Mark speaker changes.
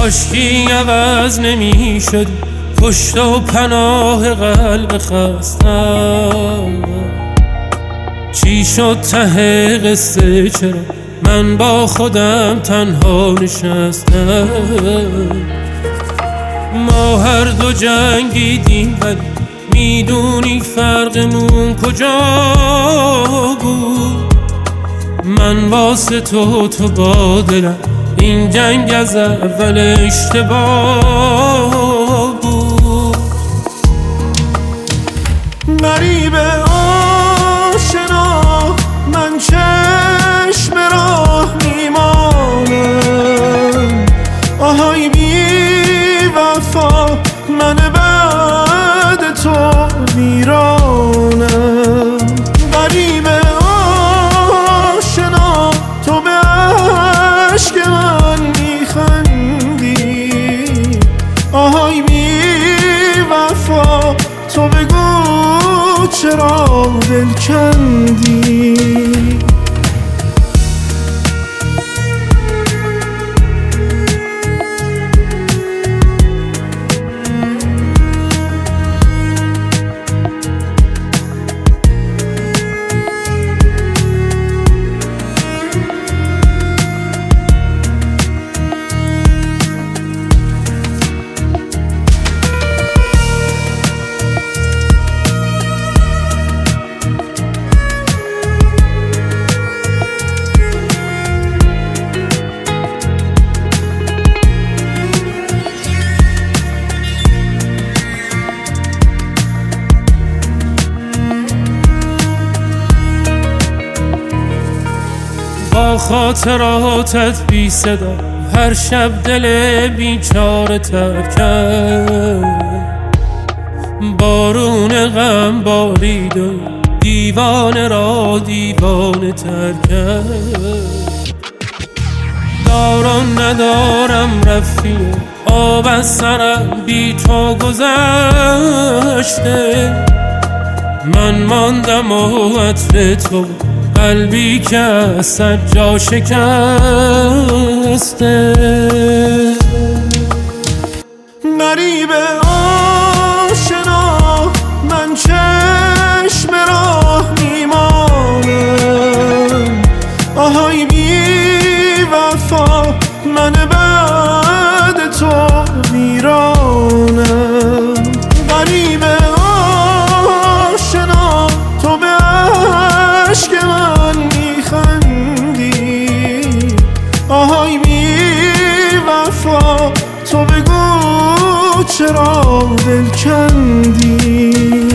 Speaker 1: کاشکی عوض نمی شد پشت و پناه قلب خستم. چی شد ته قصه؟ چرا من با خودم تنها نشستم؟ ما هر دو جنگیدیم ولی میدونی فرقمون کجا بود؟ من واسه تو با دلم، این جنگ از اول اشتباه بود.
Speaker 2: غریب آشنا من چشم راه میمانم، آهای بی وفا من بعد تو ویرانم. غریب آشنا تو به عشق من میخندی، آهای بی وفا تو بگو چرا دل کندی.
Speaker 1: با خاطراتت بی صدا هر شب دل بیچاره تر کرد. بارون غم بارید و دیوانه را دیوانه تر کرد. دارم ندارم رفتی و آب از سرم بی تو گذشته. من ماندم و عطر تو قلبی که از جا شکسته.
Speaker 2: غریب آشنا من چشم راه میمانم، آهای بی وفا من بعد تو ویرانم. غریب آشنا تو به عشق من میخندی، آهای بی وفا تو بگو چرا دل کندی.